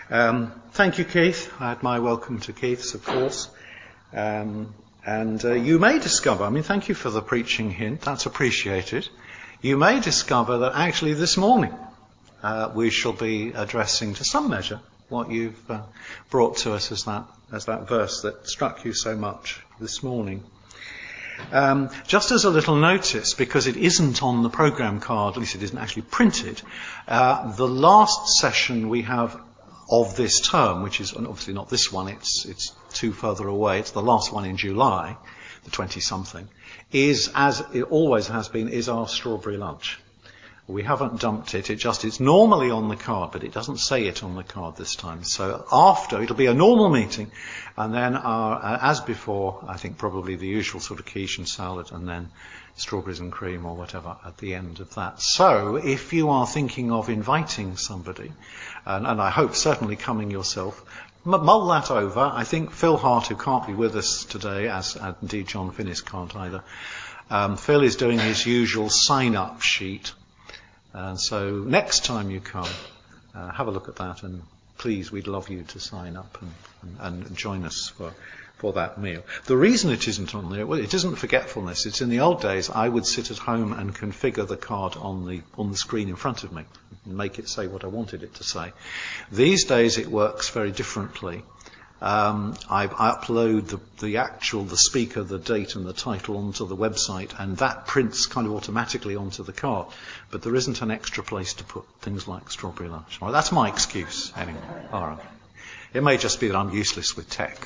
Thank you, Keith. I had my welcome to Keith's, of course. And you may discover, thank you for the preaching hint, that's appreciated. You may discover that actually this morning we shall be addressing to some measure what you've brought to us as that verse that struck you so much this morning. Just as a little notice, because it isn't on the programme card, at least it isn't actually printed, the last session we have of this term, which is obviously not this one, it's too further away, it's the last one in July, the 20-something, is, as it always has been, is our strawberry lunch. We haven't dumped it, it's normally on the card, but it doesn't say it on the card this time. So it'll be a normal meeting, and then as before, I think probably the usual sort of quiche and salad, and then strawberries and cream or whatever at the end of that. So if you are thinking of inviting somebody, and I hope certainly coming yourself, mull that over. I think Phil Hart, who can't be with us today, as indeed John Finnis can't either, Phil is doing his usual sign-up sheet. So next time you come, have a look at that, and please, we'd love you to sign up and join us for that meal. The reason it isn't on there, well, it isn't forgetfulness. It's in the old days, I would sit at home and configure the card on the screen in front of me, and make it say what I wanted it to say. These days it works very differently. I upload the speaker, the date and the title onto the website, and that prints kind of automatically onto the card. But there isn't an extra place to put things like strawberry lunch. Well, that's my excuse, anyway. All right. It may just be that I'm useless with tech.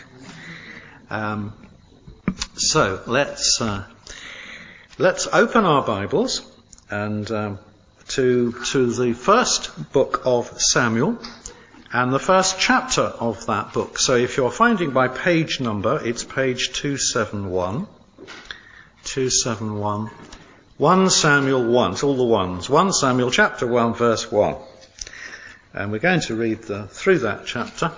So let's open our Bibles and to the first book of Samuel. And the first chapter of that book. So if you're finding by page number, it's page 271. 271. 1 Samuel 1. It's all the ones. 1 Samuel chapter 1 verse 1. And we're going to read through that chapter.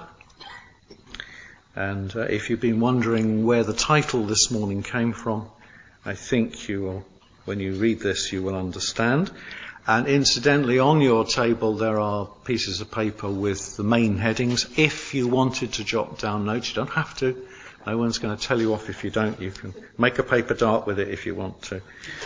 And if you've been wondering where the title this morning came from, I think you will, when you read this, you will understand. And incidentally, on your table there are pieces of paper with the main headings. If you wanted to jot down notes, you don't have to. No one's going to tell you off if you don't. You can make a paper dart with it if you want to.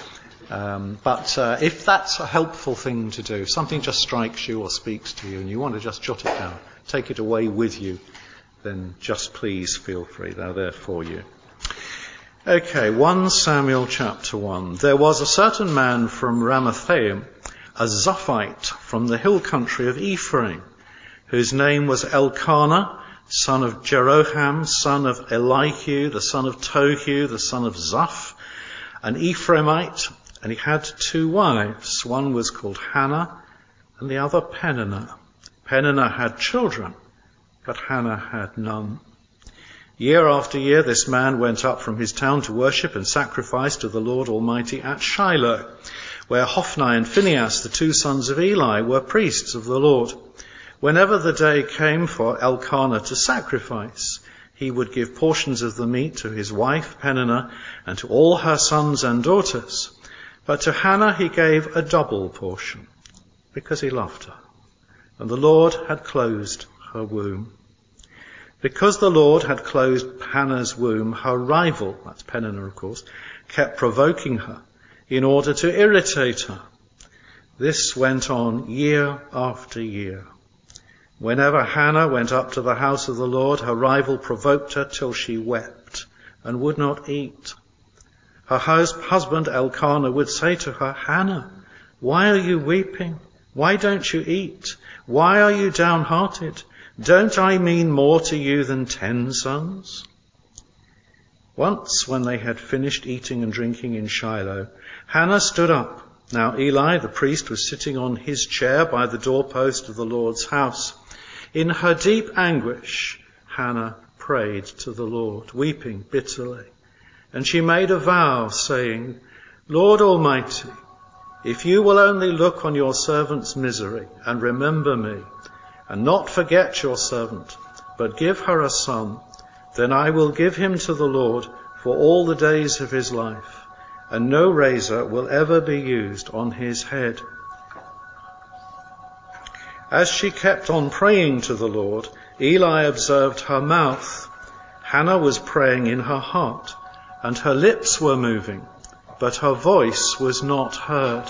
But if that's a helpful thing to do, if something just strikes you or speaks to you and you want to just jot it down, take it away with you, then just please feel free. They're there for you. Okay, 1 Samuel chapter 1. There was a certain man from Ramathaim, a Zophite from the hill country of Ephraim, whose name was Elkanah, son of Jeroham, son of Elihu, the son of Tohu, the son of Zoph, an Ephraimite, and he had 2 wives. One was called Hannah, and the other Peninnah. Peninnah had children, but Hannah had none. Year after year this man went up from his town to worship and sacrifice to the Lord Almighty at Shiloh, where Hophni and Phinehas, the 2 sons of Eli, were priests of the Lord. Whenever the day came for Elkanah to sacrifice, he would give portions of the meat to his wife Peninnah and to all her sons and daughters. But to Hannah he gave a double portion, because he loved her, and the Lord had closed her womb. Because the Lord had closed Hannah's womb, her rival, that's Peninnah of course, kept provoking her in order to irritate her. This went on year after year. Whenever Hannah went up to the house of the Lord, her rival provoked her till she wept and would not eat. Her husband Elkanah would say to her, "Hannah, why are you weeping? Why don't you eat? Why are you downhearted? Don't I mean more to you than 10 sons?" Once, when they had finished eating and drinking in Shiloh, Hannah stood up. Now Eli, the priest, was sitting on his chair by the doorpost of the Lord's house. In her deep anguish, Hannah prayed to the Lord, weeping bitterly. And she made a vow, saying, "Lord Almighty, if you will only look on your servant's misery and remember me, and not forget your servant, but give her a son, then I will give him to the Lord for all the days of his life, and no razor will ever be used on his head." As she kept on praying to the Lord, Eli observed her mouth. Hannah was praying in her heart, and her lips were moving, but her voice was not heard.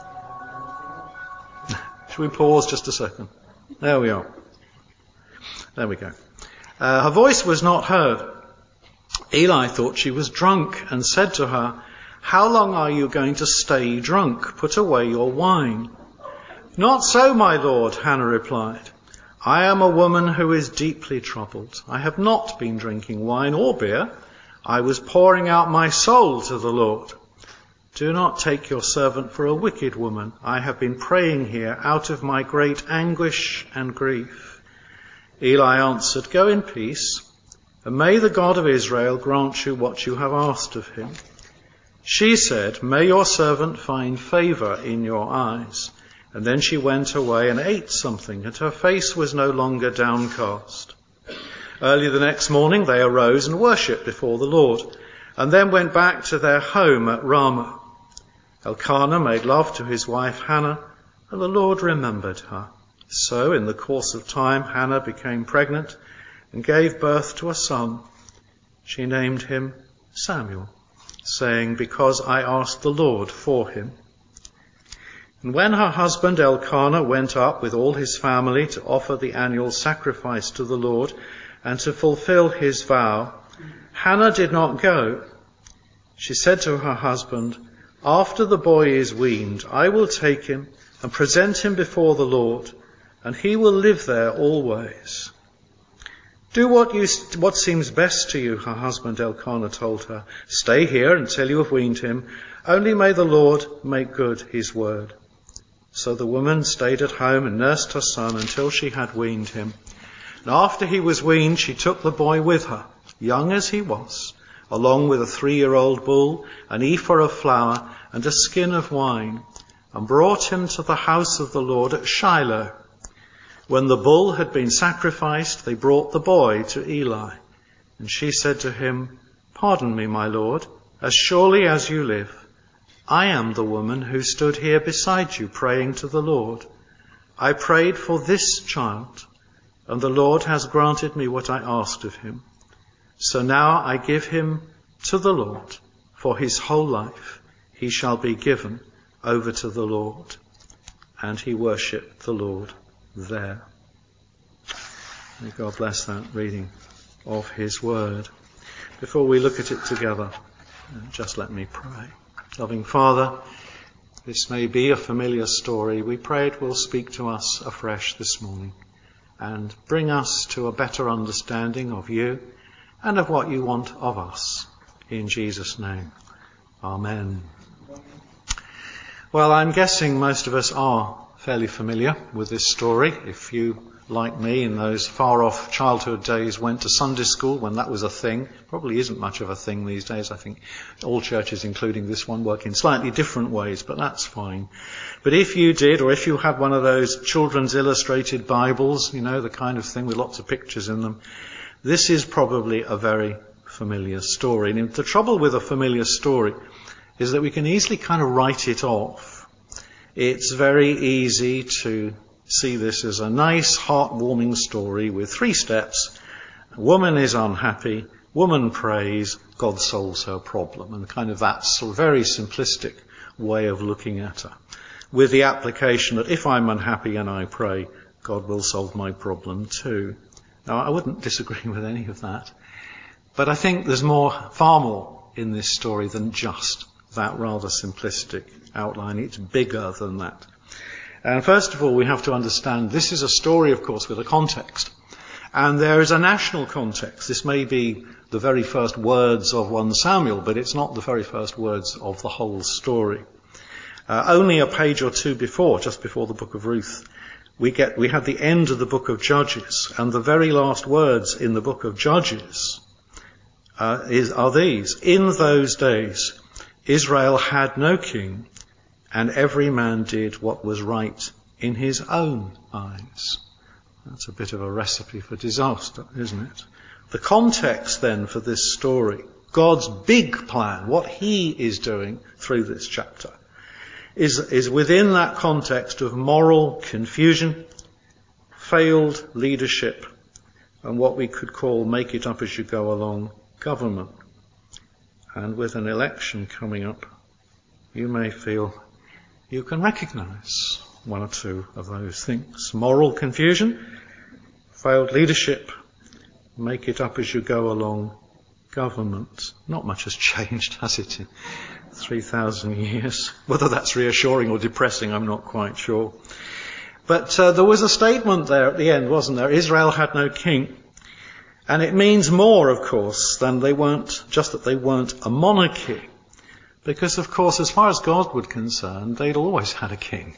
Should we pause just a second? There we are. There we go. Her voice was not heard. Eli thought she was drunk and said to her, "How long are you going to stay drunk? Put away your wine." "Not so, my lord," Hannah replied. "I am a woman who is deeply troubled. I have not been drinking wine or beer. I was pouring out my soul to the Lord. Do not take your servant for a wicked woman. I have been praying here out of my great anguish and grief." Eli answered, "Go in peace, and may the God of Israel grant you what you have asked of him." She said, "May your servant find favor in your eyes." And then she went away and ate something, and her face was no longer downcast. Early the next morning they arose and worshipped before the Lord, and then went back to their home at Ramah. Elkanah made love to his wife Hannah, and the Lord remembered her. So in the course of time Hannah became pregnant and gave birth to a son. She named him Samuel, saying, "Because I asked the Lord for him." And when her husband Elkanah went up with all his family to offer the annual sacrifice to the Lord and to fulfill his vow, Hannah did not go. She said to her husband, "After the boy is weaned, I will take him and present him before the Lord, and he will live there always." "Do what seems best to you," her husband Elkanah told her. "Stay here until you have weaned him. Only may the Lord make good his word." So the woman stayed at home and nursed her son until she had weaned him. And after he was weaned, she took the boy with her, young as he was, along with a 3-year-old bull, an ephah of flour, and a skin of wine, and brought him to the house of the Lord at Shiloh. When the bull had been sacrificed, they brought the boy to Eli. And she said to him, "Pardon me, my lord, as surely as you live. I am the woman who stood here beside you praying to the Lord. I prayed for this child, and the Lord has granted me what I asked of him. So now I give him to the Lord. For his whole life he shall be given over to the Lord." And he worshipped the Lord there. May God bless that reading of his word. Before we look at it together, just let me pray. Loving Father, this may be a familiar story. We pray it will speak to us afresh this morning and bring us to a better understanding of you and of what you want of us. In Jesus' name, amen. Well, I'm guessing most of us are fairly familiar with this story. If you, like me, in those far-off childhood days, went to Sunday school when that was a thing, probably isn't much of a thing these days. I think all churches, including this one, work in slightly different ways, but that's fine. But if you did, or if you had one of those children's illustrated Bibles, you know, the kind of thing with lots of pictures in them, this is probably a very familiar story. And the trouble with a familiar story is that we can easily kind of write it off. It's very easy to see this as a nice, heartwarming story with 3 steps. Woman is unhappy, woman prays, God solves her problem. And kind of that sort of very simplistic way of looking at her, with the application that if I'm unhappy and I pray, God will solve my problem too. Now, I wouldn't disagree with any of that, but I think there's far more in this story than just that rather simplistic outline. It's bigger than that. And first of all, we have to understand this is a story, of course, with a context. And there is a national context. This may be the very first words of 1 Samuel, but it's not the very first words of the whole story. Only a page or 2 before, just before the book of Ruth, we had the end of the book of Judges, and the very last words in the book of Judges are these: "In those days, Israel had no king, and every man did what was right in his own eyes." That's a bit of a recipe for disaster, isn't it? The context then for this story, God's big plan, what he is doing through this chapter, is within that context of moral confusion failed leadership, and what we could call make it up as you go along government. And with an election coming up, you may feel you can recognize one or two of those things. Moral confusion, failed leadership, make it up as you go along government. Not much has changed, has it, in 3,000 years? Whether that's reassuring or depressing, I'm not quite sure. But there was a statement there at the end, wasn't there? Israel had no king. And it means more, of course, than they weren't a monarchy. Because, of course, as far as God was concerned, they'd always had a king.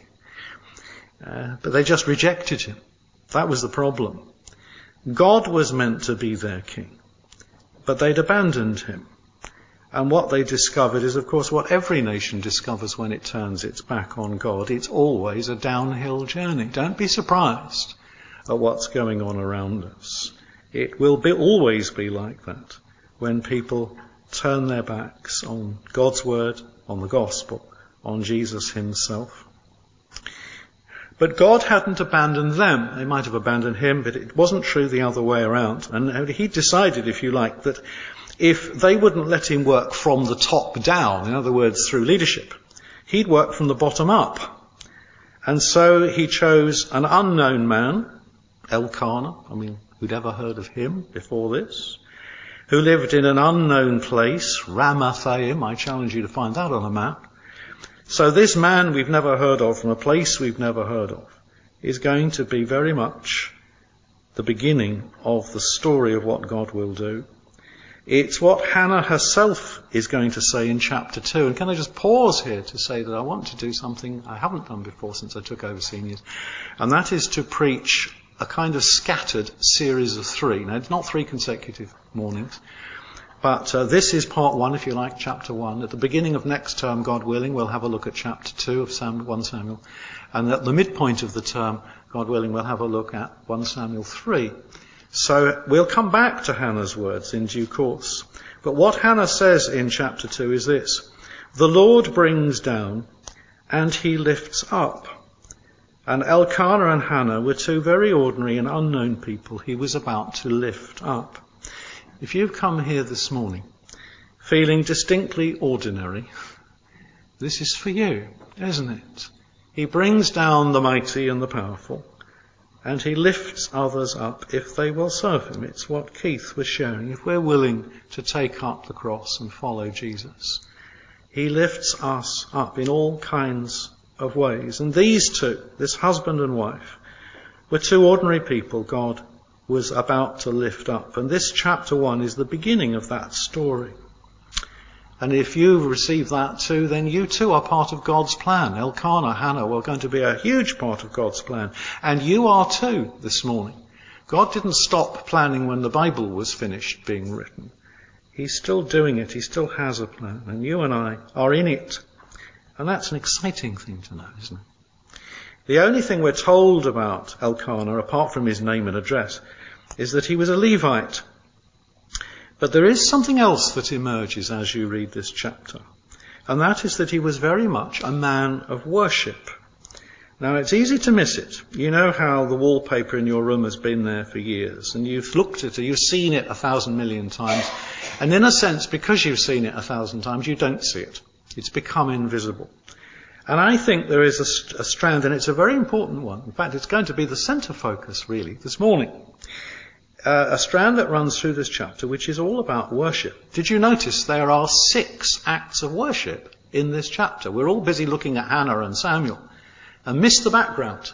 But they just rejected him. That was the problem. God was meant to be their king, but they'd abandoned him. And what they discovered is, of course, what every nation discovers when it turns its back on God. It's always a downhill journey. Don't be surprised at what's going on around us. It will always be like that when people turn their backs on God's word, on the gospel, on Jesus himself. But God hadn't abandoned them. They might have abandoned him, but it wasn't true the other way around. And he decided, if you like, that if they wouldn't let him work from the top down, in other words, through leadership, he'd work from the bottom up. And so he chose an unknown man, Elkanah. Who'd ever heard of him before this? Who lived in an unknown place, Ramathaim. I challenge you to find that on a map. So this man we've never heard of, from a place we've never heard of, is going to be very much the beginning of the story of what God will do. It's what Hannah herself is going to say in chapter 2. And can I just pause here to say that I want to do something I haven't done before since I took over seniors. And that is to preach a kind of scattered series of 3. Now, it's not 3 consecutive mornings. But this is part 1, if you like, chapter 1. At the beginning of next term, God willing, we'll have a look at chapter 2 of 1 Samuel. And at the midpoint of the term, God willing, we'll have a look at 1 Samuel 3. So we'll come back to Hannah's words in due course. But what Hannah says in chapter 2 is this: the Lord brings down and he lifts up. And Elkanah and Hannah were 2 very ordinary and unknown people he was about to lift up. If you've come here this morning feeling distinctly ordinary, this is for you, isn't it? He brings down the mighty and the powerful, and he lifts others up if they will serve him. It's what Keith was sharing. If we're willing to take up the cross and follow Jesus, he lifts us up in all kinds of ways. And these 2, this husband and wife, were 2 ordinary people God was about to lift up. And this chapter 1 is the beginning of that story. And if you've received that too, then you too are part of God's plan. Elkanah, Hannah were going to be a huge part of God's plan. And you are too this morning. God didn't stop planning when the Bible was finished being written. He's still doing it. He still has a plan. And you and I are in it. And that's an exciting thing to know, isn't it? The only thing we're told about Elkanah, apart from his name and address, is that he was a Levite. But there is something else that emerges as you read this chapter, and that is that he was very much a man of worship. Now, it's easy to miss it. You know how the wallpaper in your room has been there for years, and you've looked at it, you've seen it 1,000 million times, and in a sense, because you've seen it 1,000 times, you don't see it. It's become invisible. And I think there is a strand, and it's a very important one. In fact, it's going to be the centre focus, really, this morning. A strand that runs through this chapter, which is all about worship. Did you notice there are 6 acts of worship in this chapter? We're all busy looking at Hannah and Samuel and miss the background.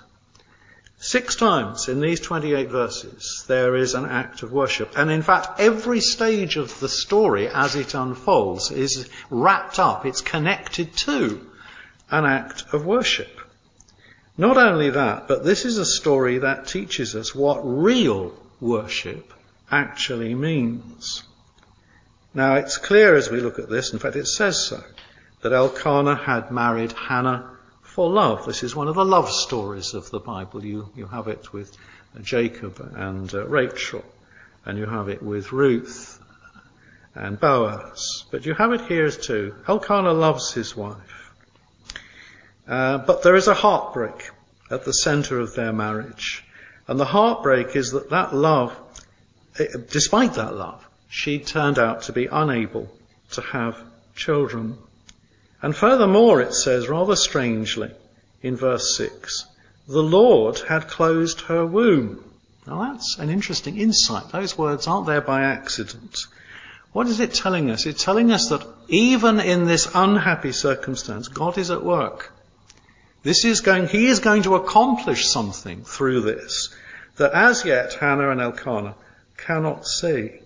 6 times in these 28 verses, there is an act of worship. And in fact, every stage of the story as it unfolds is wrapped up, it's connected to an act of worship. Not only that, but this is a story that teaches us what real worship actually means. Now, it's clear as we look at this, in fact it says so, that Elkanah had married Hannah for love. This is one of the love stories of the Bible. You have it with Jacob and Rachel, and you have it with Ruth and Boaz. But you have it here too. Elkanah loves his wife. But there is a heartbreak at the centre of their marriage. And the heartbreak is that love, despite that love, she turned out to be unable to have children. And furthermore, it says rather strangely in verse 6, the Lord had closed her womb. Now that's an interesting insight. Those words aren't there by accident. What is it telling us? It's telling us that even in this unhappy circumstance, God is at work. He is going to accomplish something through this that as yet Hannah and Elkanah cannot see.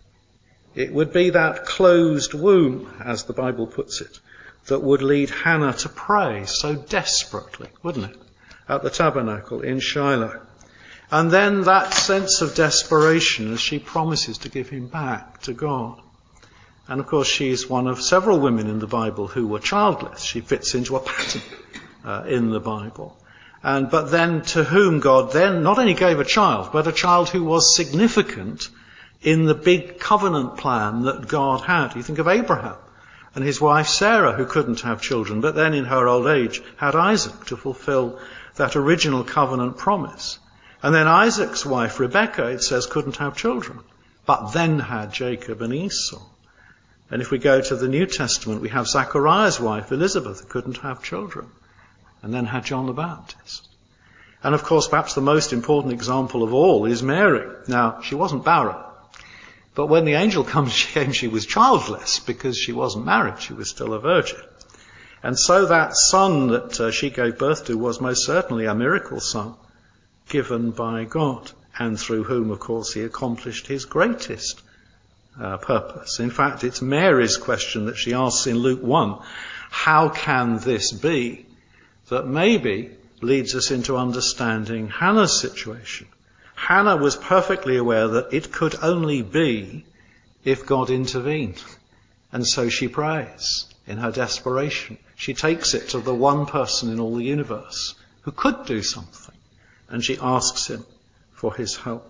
It would be that closed womb, as the Bible puts it, that would lead Hannah to pray so desperately, wouldn't it, at the tabernacle in Shiloh. And then that sense of desperation as she promises to give him back to God. And of course she's one of several women in the Bible who were childless. She fits into a pattern in the Bible. But then to whom God then not only gave a child, but a child who was significant in the big covenant plan that God had. You think of Abraham and his wife Sarah, who couldn't have children, but then in her old age had Isaac to fulfill that original covenant promise. And then Isaac's wife Rebekah, it says, couldn't have children, but then had Jacob and Esau. And if we go to the New Testament, we have Zachariah's wife Elizabeth, who couldn't have children, and then had John the Baptist. And of course, perhaps the most important example of all is Mary. Now, she wasn't barren, but when the angel came, she was childless because she wasn't married. She was still a virgin. And so that son that she gave birth to was most certainly a miracle son given by God, and through whom, of course, he accomplished his greatest purpose. In fact, it's Mary's question that she asks in Luke 1, how can this be, that maybe leads us into understanding Hannah's situation. Hannah was perfectly aware that it could only be if God intervened. And so she prays in her desperation. She takes it to the one person in all the universe who could do something, and she asks him for his help.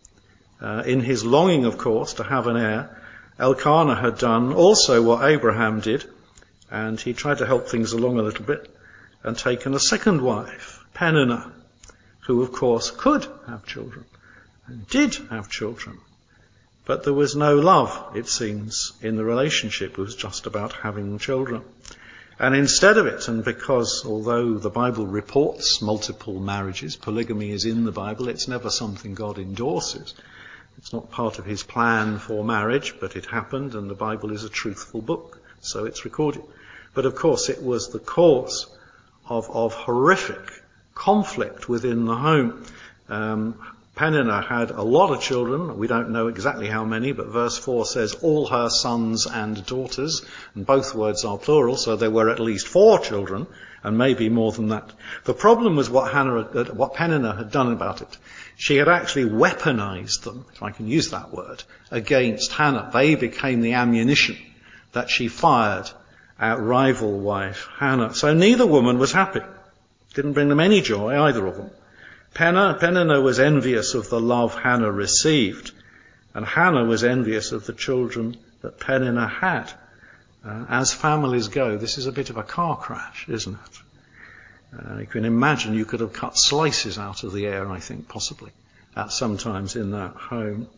In his longing, of course, to have an heir, Elkanah had done also what Abraham did, and he tried to help things along a little bit, and taken a second wife, Peninnah, who of course could have children, and did have children. But there was no love, it seems, in the relationship. It was just about having children. And instead of it, and because although the Bible reports multiple marriages, polygamy is in the Bible, it's never something God endorses. It's not part of his plan for marriage, but it happened, and the Bible is a truthful book, so it's recorded. But of course it was the cause of horrific conflict within the home. Peninnah had a lot of children. We don't know exactly how many, but verse 4 says all her sons and daughters, and both words are plural, so there were at least 4 children, and maybe more than that. The problem was what Peninnah had done about it. She had actually weaponized them, if I can use that word, against Hannah. They became the ammunition that she fired at rival wife Hannah. So neither woman was happy. Didn't bring them any joy, either of them. Peninnah was envious of the love Hannah received, and Hannah was envious of the children that Peninnah had. As families go, this is a bit of a car crash, isn't it? You can imagine you could have cut slices out of the air, I think, possibly, sometimes in that home.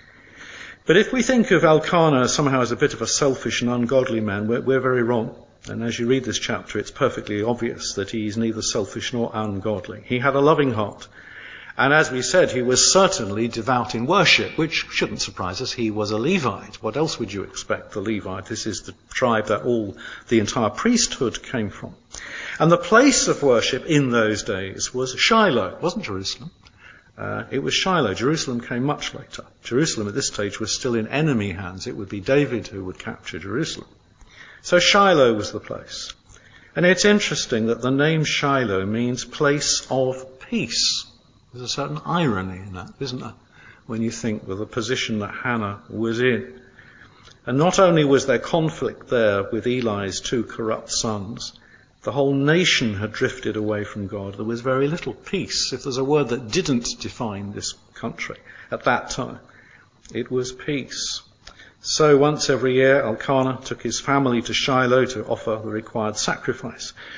But if we think of Elkanah somehow as a bit of a selfish and ungodly man, we're very wrong. And as you read this chapter, it's perfectly obvious that he's neither selfish nor ungodly. He had a loving heart. And as we said, he was certainly devout in worship, which shouldn't surprise us. He was a Levite. What else would you expect, the Levite? This is the tribe that the entire priesthood came from. And the place of worship in those days was Shiloh. It wasn't Jerusalem. It was Shiloh. Jerusalem came much later. Jerusalem at this stage was still in enemy hands. It would be David who would capture Jerusalem. So Shiloh was the place. And it's interesting that the name Shiloh means place of peace. There's a certain irony in that, isn't there? When you think of the position that Hannah was in. And not only was there conflict there with Eli's 2 corrupt sons, the whole nation had drifted away from God. There was very little peace. If there's a word that didn't define this country at that time, it was peace. So once every year, Elkanah took his family to Shiloh to offer the required sacrifice.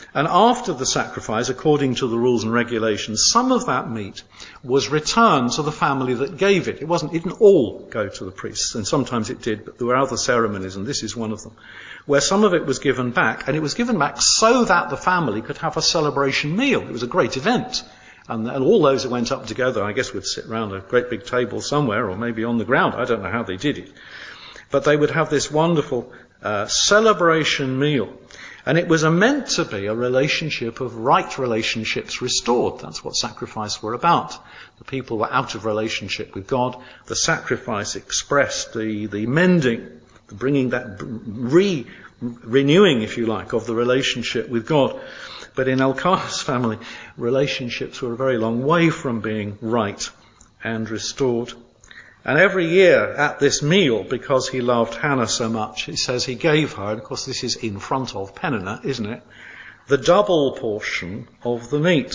And after the sacrifice, according to the rules and regulations, some of that meat was returned to the family that gave it. It didn't all go to the priests, and sometimes it did, but there were other ceremonies, and this is one of them, where some of it was given back, and it was given back so that the family could have a celebration meal. It was a great event. And all those who went up together, I guess, would sit round a great big table somewhere, or maybe on the ground. I don't know how they did it. But they would have this wonderful celebration meal. And it was meant to be a relationship of right relationships restored. That's what sacrifice were about. The people were out of relationship with God. The sacrifice expressed the mending, the bringing that renewing, if you like, of the relationship with God. But in Elkanah's family, relationships were a very long way from being right and restored. And every year at this meal, because he loved Hannah so much, he says he gave her, and of course this is in front of Peninnah, isn't it, the double portion of the meat.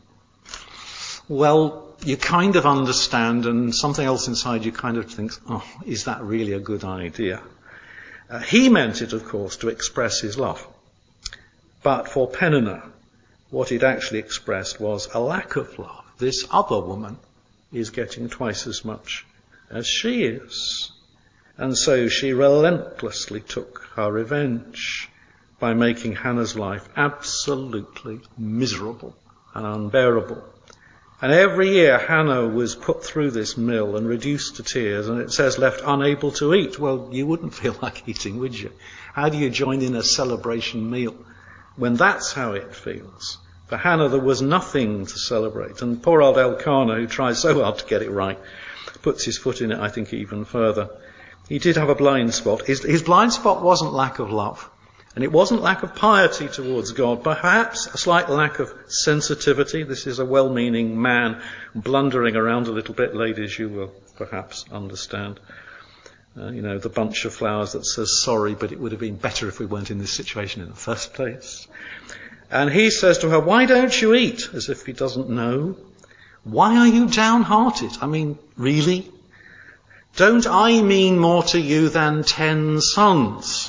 Well, you kind of understand, and something else inside you kind of thinks, oh, is that really a good idea? He meant it, of course, to express his love. But for Peninnah, what it actually expressed was a lack of love. This other woman is getting twice as much as she is. And so she relentlessly took her revenge by making Hannah's life absolutely miserable and unbearable. And every year Hannah was put through this mill and reduced to tears, and it says left unable to eat. Well, you wouldn't feel like eating, would you? How do you join in a celebration meal when that's how it feels? For Hannah there was nothing to celebrate, and poor old Elkanah, who tries so hard to get it right, puts his foot in it, I think, even further. He did have a blind spot. His blind spot wasn't lack of love, and it wasn't lack of piety towards God, but perhaps a slight lack of sensitivity. This is a well-meaning man blundering around a little bit, ladies, you will perhaps understand. The bunch of flowers that says sorry, but it would have been better if we weren't in this situation in the first place. And he says to her, why don't you eat? As if he doesn't know. Why are you downhearted? I mean, really? Don't I mean more to you than 10 sons?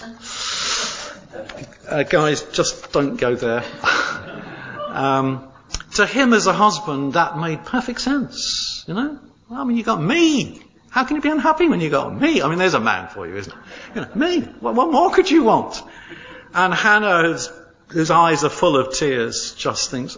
Guys, just don't go there. To him as a husband, that made perfect sense, I mean, you got me. How can you be unhappy when you got me? I mean, there's a man for you, isn't it? Me. What more could you want? And Hannah, whose eyes are full of tears, just thinks,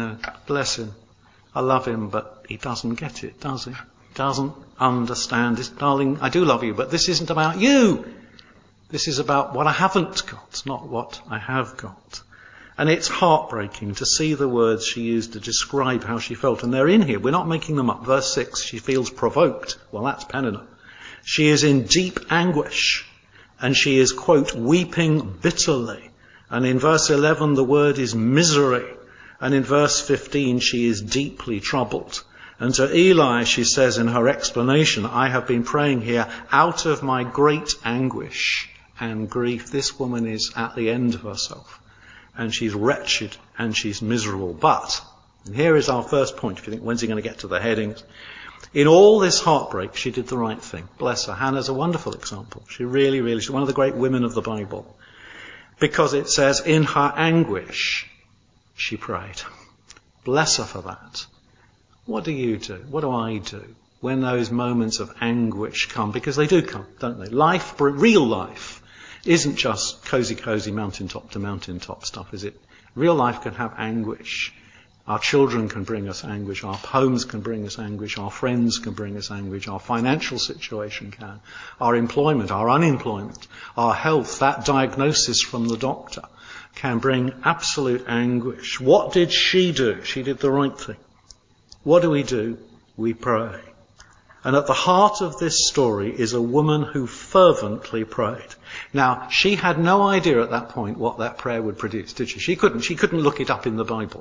bless him. I love him, but he doesn't get it, does he? Doesn't understand this. Darling, I do love you, but this isn't about you. This is about what I haven't got, not what I have got. And it's heartbreaking to see the words she used to describe how she felt. And they're in here. We're not making them up. Verse 6, she feels provoked. Well, that's Peninnah. She is in deep anguish. And she is, quote, weeping bitterly. And in verse 11, the word is misery. And in verse 15, she is deeply troubled. And to Eli, she says in her explanation, I have been praying here out of my great anguish and grief. This woman is at the end of herself. And she's wretched and she's miserable. But, and here is our first point, if you think, when's he going to get to the headings? In all this heartbreak, she did the right thing. Bless her. Hannah's a wonderful example. She really, she's one of the great women of the Bible. Because it says, in her anguish, she prayed. Bless her for that. What do you do? What do I do when those moments of anguish come? Because they do come, don't they? Life, real life, isn't just cozy mountaintop to mountaintop stuff, is it? Real life can have anguish. Our children can bring us anguish. Our homes can bring us anguish. Our friends can bring us anguish. Our financial situation can. Our employment, our unemployment, our health, that diagnosis from the doctor can bring absolute anguish. What did she do? She did the right thing. What do? We pray. And at the heart of this story is a woman who fervently prayed. Now, she had no idea at that point what that prayer would produce, did she? She couldn't look it up in the Bible.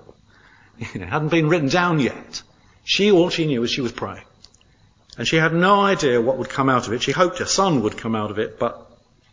It hadn't been written down yet. All she knew was she was praying. And she had no idea what would come out of it. She hoped a son would come out of it, but,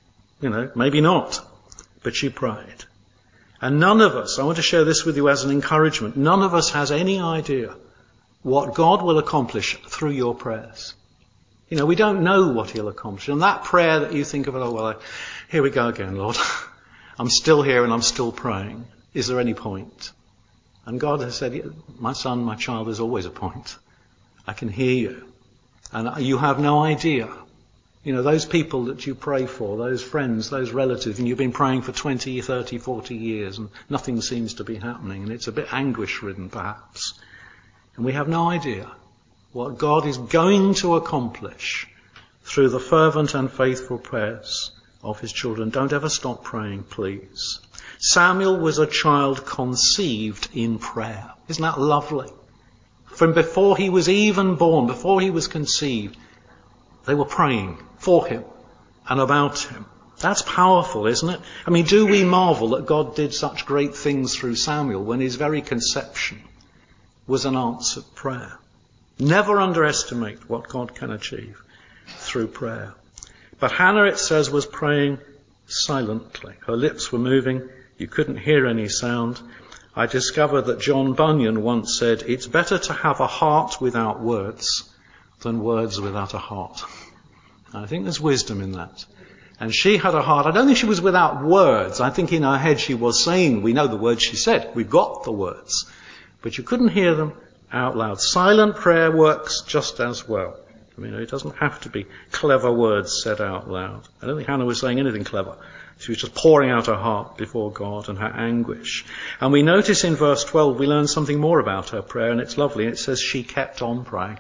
maybe not. But she prayed. And none of us, I want to share this with you as an encouragement, none of us has any idea what God will accomplish through your prayers. We don't know what he'll accomplish. And that prayer that you think of, here we go again, Lord. I'm still here and I'm still praying. Is there any point? And God has said, my son, my child, there's always a point. I can hear you. And you have no idea. You know, those people that you pray for, those friends, those relatives, and you've been praying for 20, 30, 40 years and nothing seems to be happening, and it's a bit anguish-ridden perhaps. And we have no idea what God is going to accomplish through the fervent and faithful prayers of his children. Don't ever stop praying, please. Samuel was a child conceived in prayer. Isn't that lovely? From before he was even born, before he was conceived, they were praying for him and about him. That's powerful, isn't it? I mean, do we marvel that God did such great things through Samuel when his very conception was an answered prayer? Never underestimate what God can achieve through prayer. But Hannah, it says, was praying silently. Her lips were moving. You couldn't hear any sound. I discovered that John Bunyan once said, it's better to have a heart without words than words without a heart. I think there's wisdom in that. And she had a heart. I don't think she was without words. I think in her head she was saying, we know the words she said. We've got the words. But you couldn't hear them out loud. Silent prayer works just as well. I mean, it doesn't have to be clever words said out loud. I don't think Hannah was saying anything clever. She was just pouring out her heart before God and her anguish. And we notice in verse 12, we learn something more about her prayer, and it's lovely. It says she kept on praying.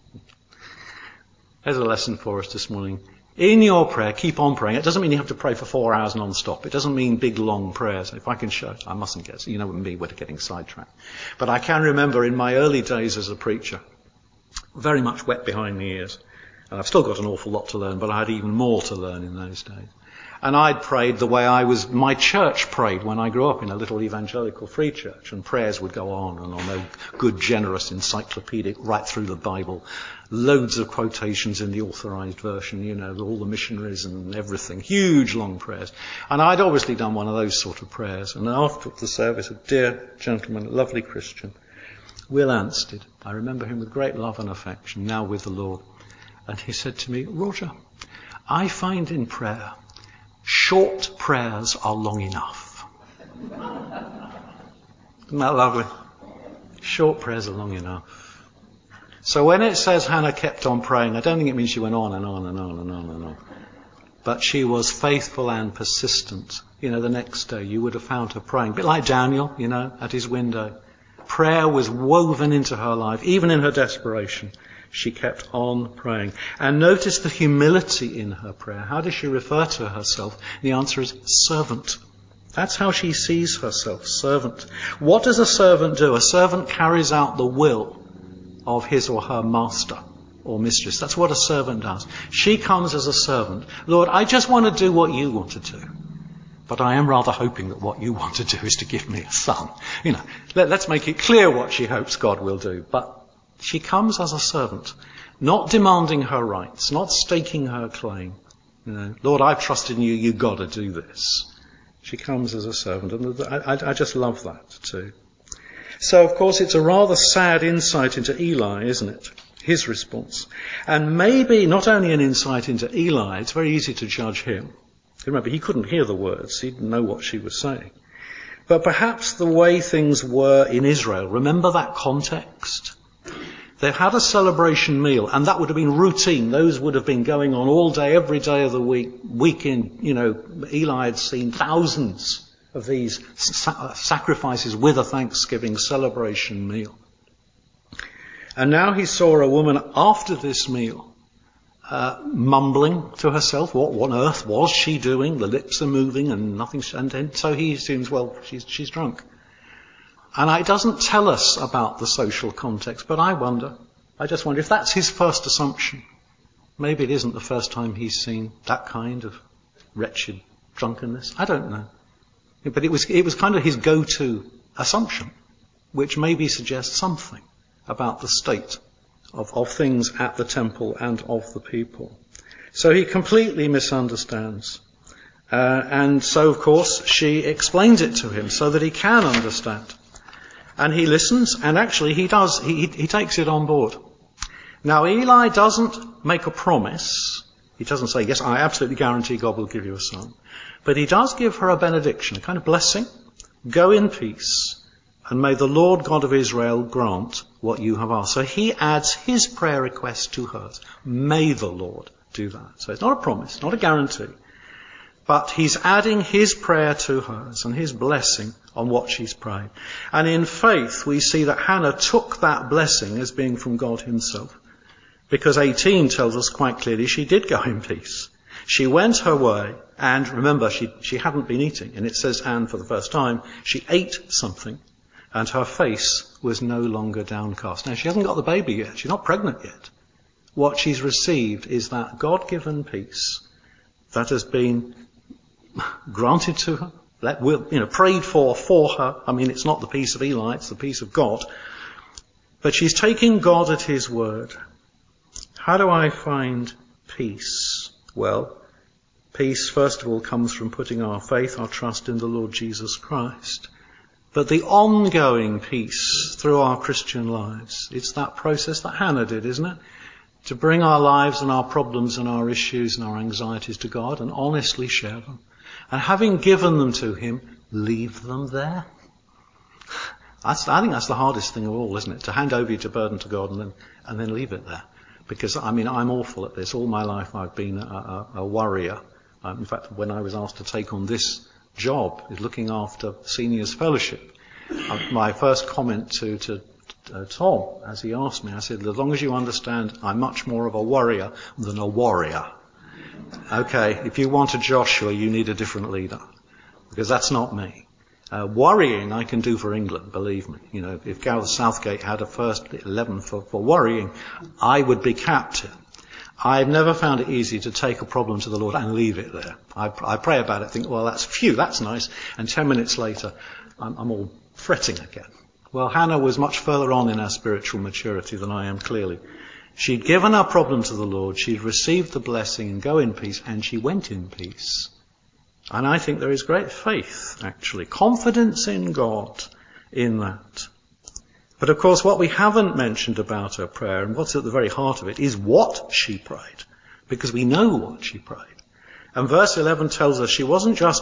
There's a lesson for us this morning. In your prayer, keep on praying. It doesn't mean you have to pray for 4 hours non-stop. It doesn't mean big, long prayers. If I can show, I mustn't get, you know me, we're getting sidetracked. But I can remember in my early days as a preacher, very much wet behind the ears. And I've still got an awful lot to learn, but I had even more to learn in those days. And I'd prayed the way my church prayed when I grew up in a little evangelical free church, and prayers would go on and on, a good, generous, encyclopedic, right through the Bible, loads of quotations in the authorized version, you know, all the missionaries and everything, huge long prayers. And I'd obviously done one of those sort of prayers, and after the service, a dear gentleman, a lovely Christian, Will Anstead, I remember him with great love and affection, now with the Lord, and he said to me, Roger, I find in prayer, short prayers are long enough. Isn't that lovely? Short prayers are long enough. So when it says Hannah kept on praying, I don't think it means she went on and on and on and on and on. But she was faithful and persistent. You know, the next day you would have found her praying. A bit like Daniel, you know, at his window. Prayer was woven into her life, even in her desperation. She kept on praying. And notice the humility in her prayer. How does she refer to herself? The answer is servant. That's how she sees herself, servant. What does a servant do? A servant carries out the will of his or her master or mistress. That's what a servant does. She comes as a servant. Lord, I just want to do what you want to do. But I am rather hoping that what you want to do is to give me a son. You know, let's make it clear what she hopes God will do. But she comes as a servant, not demanding her rights, not staking her claim. You know, Lord, I've trusted in you, you've got to do this. She comes as a servant, and I just love that too. So, of course, it's a rather sad insight into Eli, isn't it? His response. And maybe not only an insight into Eli, it's very easy to judge him. Remember, he couldn't hear the words, he didn't know what she was saying. But perhaps the way things were in Israel, remember that context? They had a celebration meal, and that would have been routine. Those would have been going on all day, every day of the week in, you know, Eli had seen thousands of these sacrifices with a Thanksgiving celebration meal. And now he saw a woman after this meal, mumbling to herself, what on earth was she doing? The lips are moving and nothing, and so he assumes, well, she's drunk. And it doesn't tell us about the social context, but I just wonder if that's his first assumption. Maybe it isn't the first time he's seen that kind of wretched drunkenness. I don't know. But it was kind of his go-to assumption, which maybe suggests something about the state of things at the temple and of the people. So he completely misunderstands. And so, of course, she explains it to him so that he can understand. And he listens, and actually he does. He takes it on board. Now, Eli doesn't make a promise. He doesn't say, yes, I absolutely guarantee God will give you a son. But he does give her a benediction, a kind of blessing, Go in peace, and may the Lord God of Israel grant what you have asked. So he adds his prayer request to hers. May the Lord do that. So it's not a promise, not a guarantee. But he's adding his prayer to hers and his blessing on what she's prayed. And in faith, we see that Hannah took that blessing as being from God himself. Because 18 tells us quite clearly she did go in peace. She went her way, and remember, she hadn't been eating. And it says, and for the first time, she ate something, and her face was no longer downcast. Now, she hasn't got the baby yet. She's not pregnant yet. What she's received is that God-given peace that has been granted to her, prayed for her. I mean, it's not the peace of Eli, it's the peace of God. But she's taking God at his word. How do I find peace? Well, peace, first of all, comes from putting our faith, our trust in the Lord Jesus Christ. But the ongoing peace through our Christian lives, it's that process that Hannah did, isn't it? To bring our lives and our problems and our issues and our anxieties to God and honestly share them. And having given them to him, leave them there. I think that's the hardest thing of all, isn't it? To hand over your burden to God and then leave it there. Because, I'm awful at this. All my life I've been a worrier. In fact, when I was asked to take on this job, is looking after seniors fellowship, my first comment to Tom, as he asked me, I said, as long as you understand, I'm much more of a worrier than a warrior. Okay, if you want a Joshua, you need a different leader. Because that's not me. Worrying I can do for England, believe me. If Gareth Southgate had a first 11 for worrying, I would be captain. I've never found it easy to take a problem to the Lord and leave it there. I pray about it, think, well, that's nice. And 10 minutes later, I'm all fretting again. Well, Hannah was much further on in her spiritual maturity than I am, clearly. She'd given her problem to the Lord, she'd received the blessing and go in peace, and she went in peace. And I think there is great faith, actually, confidence in God in that. But of course, what we haven't mentioned about her prayer, and what's at the very heart of it, is what she prayed. Because we know what she prayed. And verse 11 tells us she wasn't just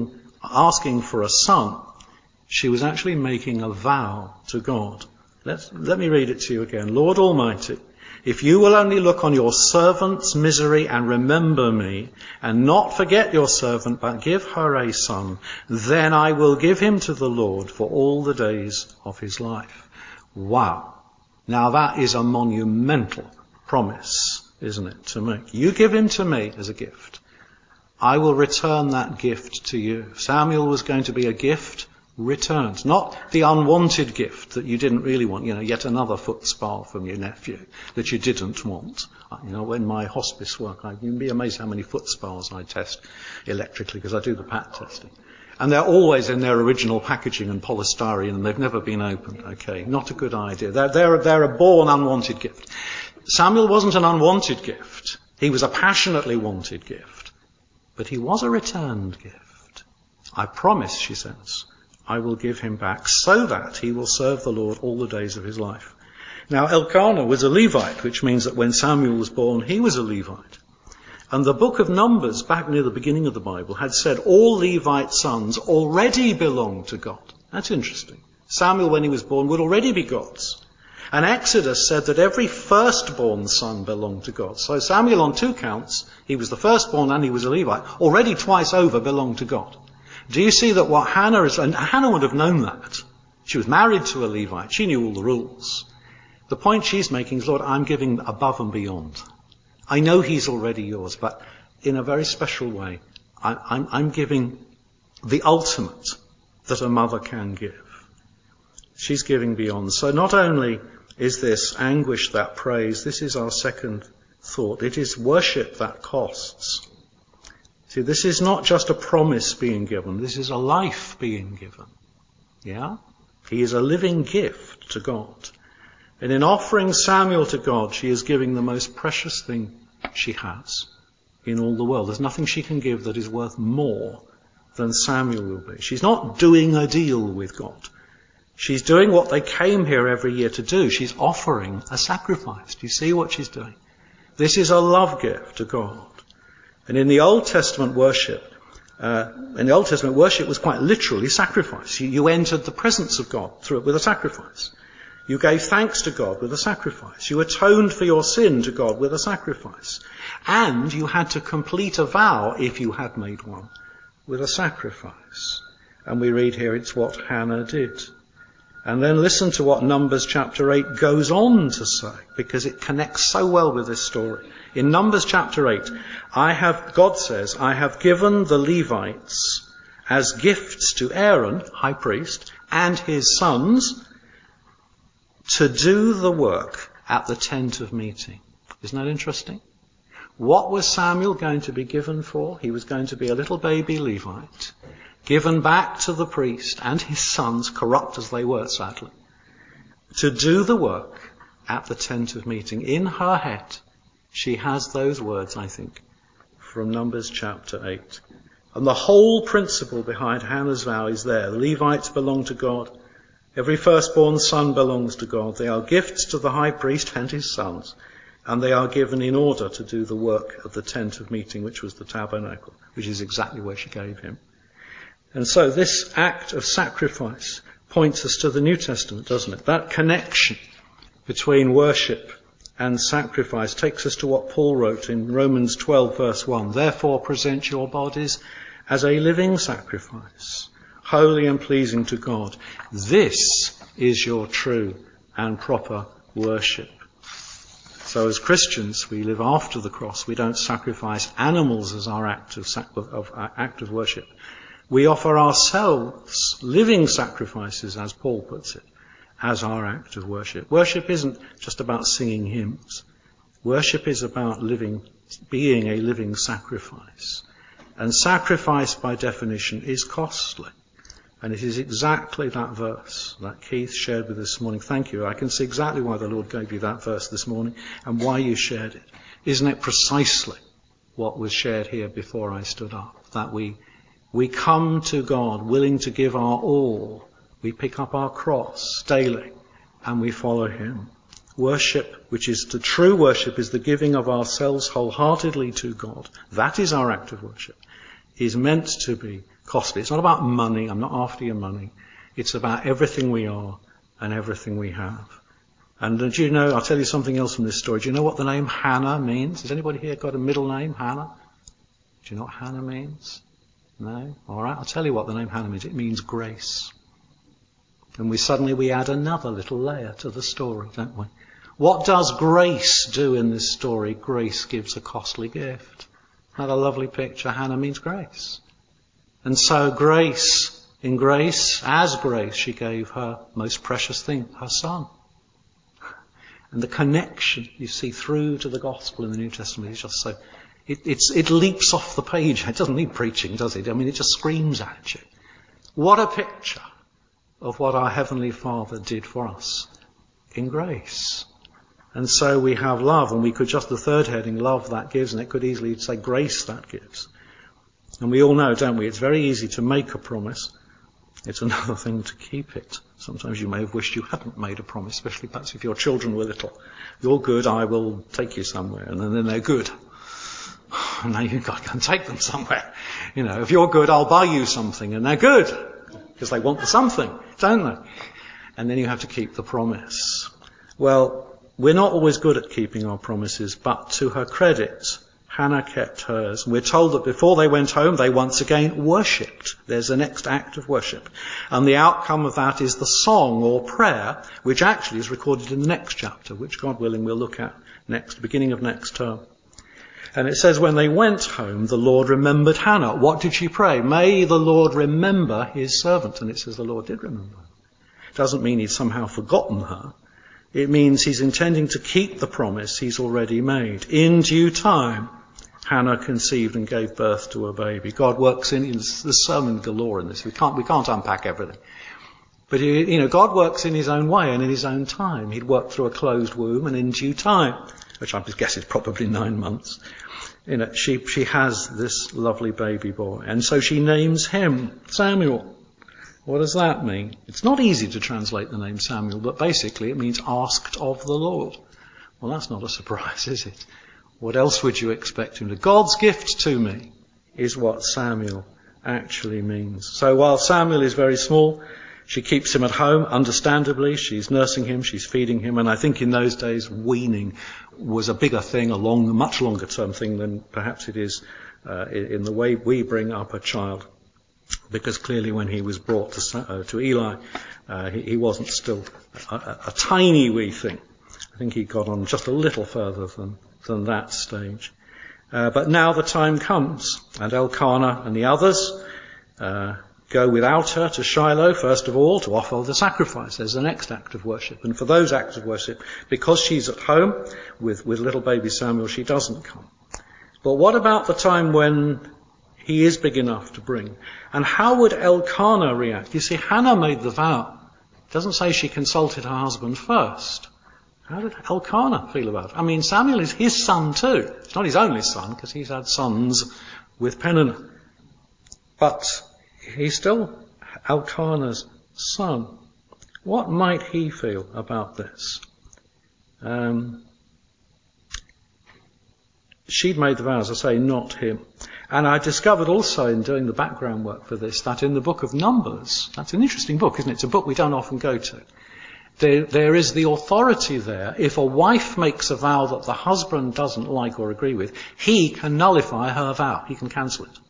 asking for a son. She was actually making a vow to God. Let me read it to you again. Lord Almighty, if you will only look on your servant's misery and remember me, and not forget your servant, but give her a son, then I will give him to the Lord for all the days of his life. Wow. Now that is a monumental promise, isn't it, to make? You give him to me as a gift. I will return that gift to you. Samuel was going to be a gift returned, not the unwanted gift that you didn't really want, yet another foot spa from your nephew that you didn't want. When my hospice work, you'd be amazed how many foot spas I test electrically, because I do the pat testing. And they're always in their original packaging and polystyrene, and they've never been opened. Okay, not a good idea. They're a born unwanted gift. Samuel wasn't an unwanted gift. He was a passionately wanted gift. But he was a returned gift. I promise, she says, I will give him back so that he will serve the Lord all the days of his life. Now, Elkanah was a Levite, which means that when Samuel was born, he was a Levite. And the book of Numbers, back near the beginning of the Bible, had said all Levite sons already belong to God. That's interesting. Samuel, when he was born, would already be God's. And Exodus said that every firstborn son belonged to God. So Samuel, on 2 counts, he was the firstborn and he was a Levite, already twice over belonged to God. Do you see that what Hannah is, and Hannah would have known that. She was married to a Levite. She knew all the rules. The point she's making is, Lord, I'm giving above and beyond. I know he's already yours, but in a very special way, I'm giving the ultimate that a mother can give. She's giving beyond. So not only is this anguish that praise, this is our second thought. It is worship that costs. See, this is not just a promise being given. This is a life being given. Yeah? He is a living gift to God. And in offering Samuel to God, she is giving the most precious thing she has in all the world. There's nothing she can give that is worth more than Samuel will be. She's not doing a deal with God. She's doing what they came here every year to do. She's offering a sacrifice. Do you see what she's doing? This is a love gift to God. And in the Old Testament worship, In the Old Testament, worship was quite literally sacrifice. You entered the presence of God with a sacrifice. You gave thanks to God with a sacrifice. You atoned for your sin to God with a sacrifice. And you had to complete a vow, if you had made one, with a sacrifice. And we read here it's what Hannah did. And then listen to what Numbers chapter 8 goes on to say, because it connects so well with this story. In Numbers chapter 8, God says, I have given the Levites as gifts to Aaron, high priest, and his sons, to do the work at the tent of meeting. Isn't that interesting? What was Samuel going to be given for? He was going to be a little baby Levite, given back to the priest and his sons, corrupt as they were, sadly, to do the work at the tent of meeting. In her head, she has those words, I think, from Numbers chapter 8. And the whole principle behind Hannah's vow is there. The Levites belong to God. Every firstborn son belongs to God. They are gifts to the high priest and his sons, and they are given in order to do the work of the tent of meeting, which was the tabernacle, which is exactly where she gave him. And so this act of sacrifice points us to the New Testament, doesn't it? That connection between worship and sacrifice takes us to what Paul wrote in Romans 12 verse 1. Therefore present your bodies as a living sacrifice, holy and pleasing to God. This is your true and proper worship. So as Christians, we live after the cross. We don't sacrifice animals as our act of worship. We offer ourselves living sacrifices, as Paul puts it, as our act of worship. Worship isn't just about singing hymns. Worship is about being a living sacrifice. And sacrifice, by definition, is costly. And it is exactly that verse that Keith shared with us this morning. Thank you. I can see exactly why the Lord gave you that verse this morning and why you shared it. Isn't it precisely what was shared here before I stood up? That we come to God willing to give our all. We pick up our cross daily and we follow him. Worship, which is the true worship, is the giving of ourselves wholeheartedly to God. That is our act of worship. Is meant to be costly. It's not about money. I'm not after your money. It's about everything we are and everything we have. And do you know, I'll tell you something else from this story. Do you know what the name Hannah means? Has anybody here got a middle name, Hannah? Do you know what Hannah means? No? All right, I'll tell you what the name Hannah means. It means grace. And we add another little layer to the story, don't we? What does grace do in this story? Grace gives a costly gift. Isn't that a lovely picture? Hannah means grace. And so grace, as grace, she gave her most precious thing, her son. And the connection you see through to the gospel in the New Testament is just so, it leaps off the page. It doesn't need preaching, does it? I mean, it just screams at you. What a picture of what our Heavenly Father did for us in grace. And so we have love, and we could just, the third heading, love that gives, and it could easily say grace that gives. And we all know, don't we, it's very easy to make a promise. It's another thing to keep it. Sometimes you may have wished you hadn't made a promise, especially perhaps if your children were little. You're good, I will take you somewhere, and then they're good. And now you've got to go and take them somewhere. You know, if you're good, I'll buy you something, and they're good. Because they want the something, don't they? And then you have to keep the promise. Well, we're not always good at keeping our promises, but to her credit, Hannah kept hers. We're told that before they went home, they once again worshipped. There's the next act of worship. And the outcome of that is the song or prayer, which actually is recorded in the next chapter, which God willing we'll look at beginning of next term. And it says, when they went home, the Lord remembered Hannah. What did she pray? May the Lord remember his servant. And it says the Lord did remember her. It doesn't mean he'd somehow forgotten her. It means he's intending to keep the promise he's already made. In due time, Hannah conceived and gave birth to a baby. God works there's so many galore in this. We can't unpack everything. But, God works in his own way and in his own time. He'd work through a closed womb, and in due time, which I guess is probably 9 months, she has this lovely baby boy. And so she names him Samuel. What does that mean? It's not easy to translate the name Samuel, but basically it means asked of the Lord. Well, that's not a surprise, is it? What else would you expect him to do? God's gift to me is what Samuel actually means. So while Samuel is very small, she keeps him at home, understandably. She's nursing him, she's feeding him, and I think in those days weaning was a bigger thing, a much longer term thing than perhaps it is in the way we bring up a child. Because clearly when he was brought to Eli, he wasn't still a tiny wee thing. I think he got on just a little further than that stage. But now the time comes, and Elkanah and the others go without her to Shiloh, first of all, to offer the sacrifice. There's the next act of worship. And for those acts of worship, because she's at home with little baby Samuel, she doesn't come. But what about the time when he is big enough to bring? And how would Elkanah react? You see, Hannah made the vow. It doesn't say she consulted her husband first. How did Elkanah feel about it? I mean, Samuel is his son too. It's not his only son, because he's had sons with Peninnah. But he's still Elkanah's son. What might he feel about this? She'd made the vow, as I say, not him. And I discovered also in doing the background work for this that in the book of Numbers, that's an interesting book, isn't it? It's a book we don't often go to. There is the authority there. If a wife makes a vow that the husband doesn't like or agree with, he can nullify her vow. He can cancel it.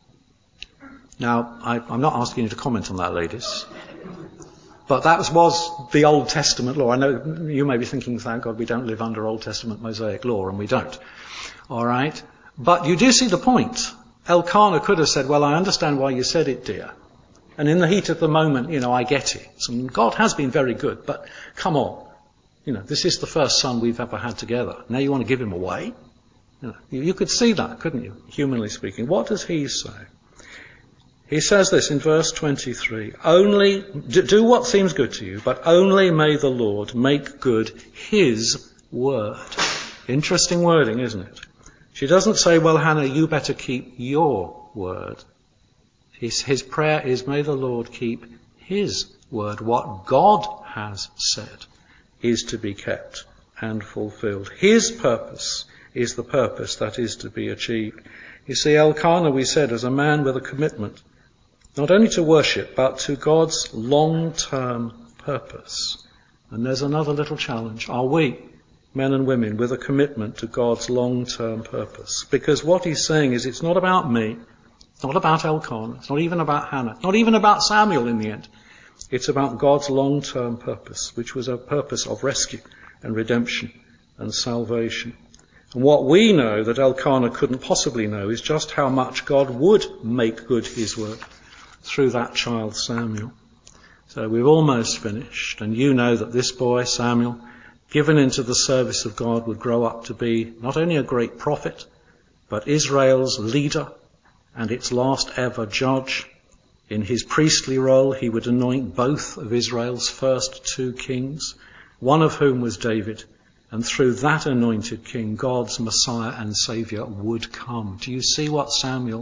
Now, I'm not asking you to comment on that, ladies. But that was the Old Testament law. I know you may be thinking, thank God we don't live under Old Testament Mosaic law, and we don't. All right? But you do see the point. Elkanah could have said, well, I understand why you said it, dear. And in the heat of the moment, I get it. And God has been very good, but come on. This is the first son we've ever had together. Now you want to give him away? You could see that, couldn't you? Humanly speaking. What does he say? He says this in verse 23. Only, do what seems good to you, but only may the Lord make good his word. Interesting wording, isn't it? She doesn't say, well, Hannah, you better keep your word. His prayer is, may the Lord keep his word. What God has said is to be kept and fulfilled. His purpose is the purpose that is to be achieved. You see, Elkanah, we said, is a man with a commitment, not only to worship, but to God's long-term purpose. And there's another little challenge. Are we, men and women, with a commitment to God's long-term purpose? Because what he's saying is, it's not about me. It's not about Elkanah. It's not even about Hannah. It's not even about Samuel in the end. It's about God's long-term purpose, which was a purpose of rescue and redemption and salvation. And what we know that Elkanah couldn't possibly know is just how much God would make good his word through that child Samuel. So we've almost finished, and you know that this boy, Samuel, given into the service of God, would grow up to be not only a great prophet, but Israel's leader and its last ever judge. In his priestly role, he would anoint both of Israel's first two kings, one of whom was David, and through that anointed king, God's Messiah and Saviour would come. Do you see what Samuel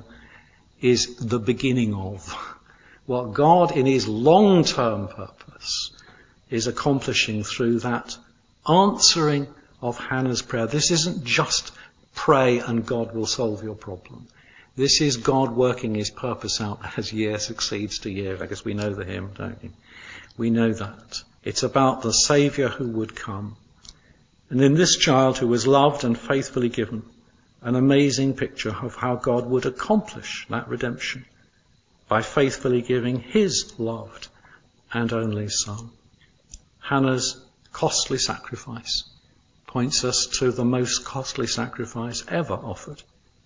is the beginning of? What God in his long-term purpose is accomplishing through that answering of Hannah's prayer. This isn't just pray and God will solve your problem. This is God working his purpose out as year succeeds to year. I guess we know the hymn, don't we? We know that. It's about the Saviour who would come. And in this child who was loved and faithfully given, an amazing picture of how God would accomplish that redemption by faithfully giving his loved and only son. Hannah's costly sacrifice points us to the most costly sacrifice ever offered,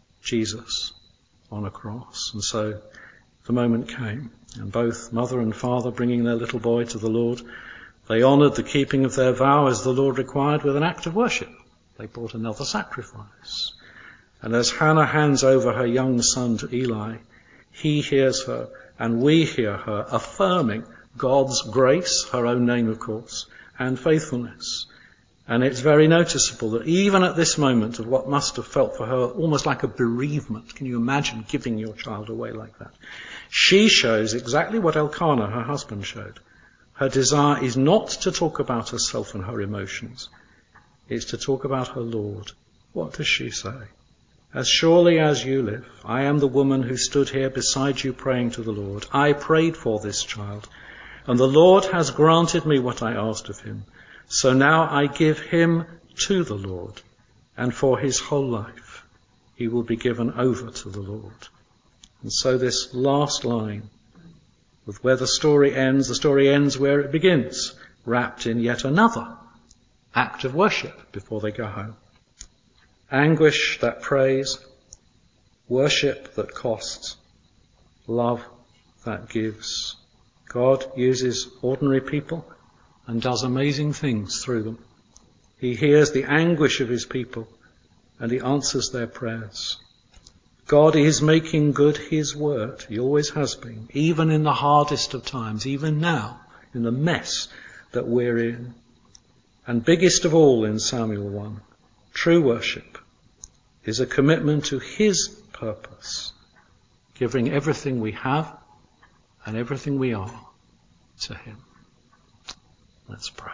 Jesus on a cross. And so the moment came, and both mother and father, bringing their little boy to the Lord, they honoured the keeping of their vow as the Lord required with an act of worship. They brought another sacrifice. And as Hannah hands over her young son to Eli, he hears her and we hear her affirming God's grace, her own name of course, and faithfulness. And it's very noticeable that even at this moment of what must have felt for her almost like a bereavement, can you imagine giving your child away like that? She shows exactly what Elkanah, her husband, showed. Her desire is not to talk about herself and her emotions. It's to talk about her Lord. What does she say? As surely as you live, I am the woman who stood here beside you praying to the Lord. I prayed for this child, and the Lord has granted me what I asked of him. So now I give him to the Lord, and for his whole life he will be given over to the Lord. And so this last line, with where the story ends where it begins, wrapped in yet another act of worship before they go home. Anguish that prays, worship that costs, love that gives. God uses ordinary people and does amazing things through them. He hears the anguish of his people and he answers their prayers. God is making good his word. He always has been, even in the hardest of times, even now, in the mess that we're in. And biggest of all in Samuel 1, true worship is a commitment to his purpose, giving everything we have and everything we are to him. Let's pray.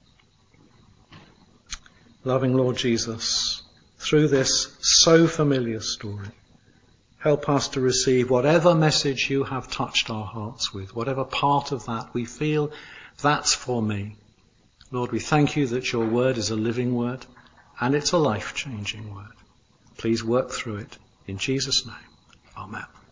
Loving Lord Jesus, through this so familiar story, help us to receive whatever message you have touched our hearts with, whatever part of that we feel that's for me. Lord, we thank you that your word is a living word and it's a life-changing word. Please work through it. In Jesus' name, amen.